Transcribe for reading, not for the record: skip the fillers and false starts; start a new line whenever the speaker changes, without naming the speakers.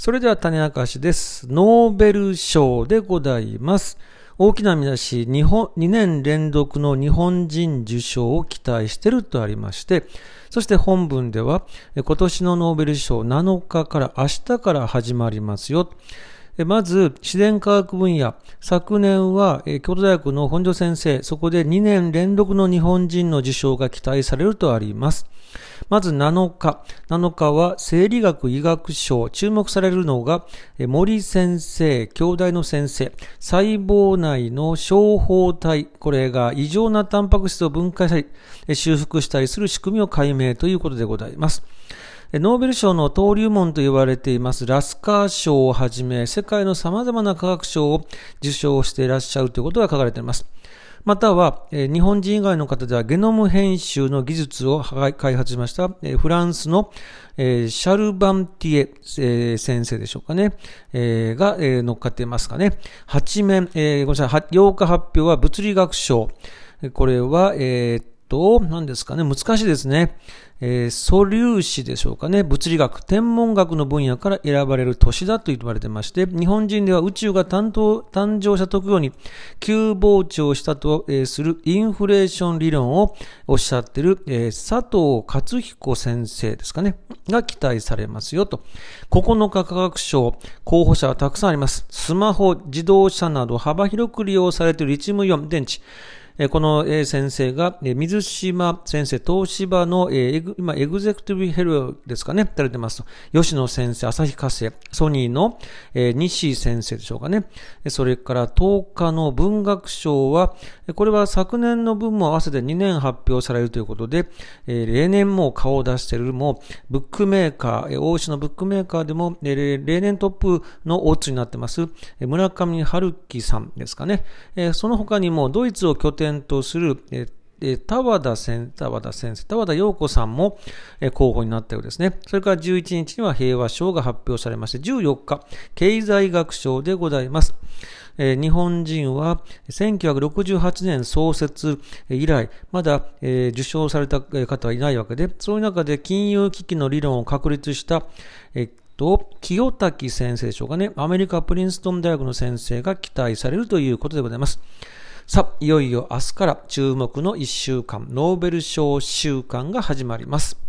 それでは種明かしです。ノーベル賞でございます。大きな見出し、2年連続の日本人受賞を期待しているとありまして、そして本文では、今年のノーベル賞7日から明日から始まりますよ。まず、自然科学分野。昨年は、京都大学の本庄先生、そこで2年連続の日本人の受賞が期待されるとあります。まず7日。7日は生理学医学賞。注目されるのが、森先生、京大の先生。細胞内の小胞体。これが異常なタンパク質を分解したり、修復したりする仕組みを解明ということでございます。ノーベル賞の登竜門と言われていますラスカー賞をはじめ世界の様々な科学賞を受賞していらっしゃるということが書かれています。または日本人以外の方ではゲノム編集の技術を開発しましたフランスのシャルバンティエ先生でしょうかね、が乗っかっていますかね。8面、8日発表は物理学賞。これは何ですかね、難しいですね。素粒子でしょうかね。物理学、天文学の分野から選ばれる年だと言われてまして、日本人では宇宙が誕生した時に急膨張したとするインフレーション理論をおっしゃっている佐藤勝彦先生ですかね、が期待されますよと。9日科学賞、候補者はたくさんあります。スマホ、自動車など幅広く利用されているリチウムイオン電池。この先生が水島先生、東芝の今エグゼクティブヘルですかね、されてますと。吉野先生、旭化成、ソニーの西先生でしょうかね。それから10日の文学賞は、これは昨年の分も合わせて2年発表されるということで、例年も顔を出しているもブックメーカー、欧州のブックメーカーでも例年トップのオッズになってます村上春樹さんですかね。その他にもドイツを拠点とする田和田陽子さんも候補になったようですね。それから11日には平和賞が発表されまして、14日経済学賞でございます。日本人は1968年創設以来まだ受賞された方はいないわけで、そういう中で金融危機の理論を確立した清滝先生でしょうかね。アメリカプリンストン大学の先生が期待されるということでございます。さあ、いよいよ明日から注目の1週間、ノーベル賞週間が始まります。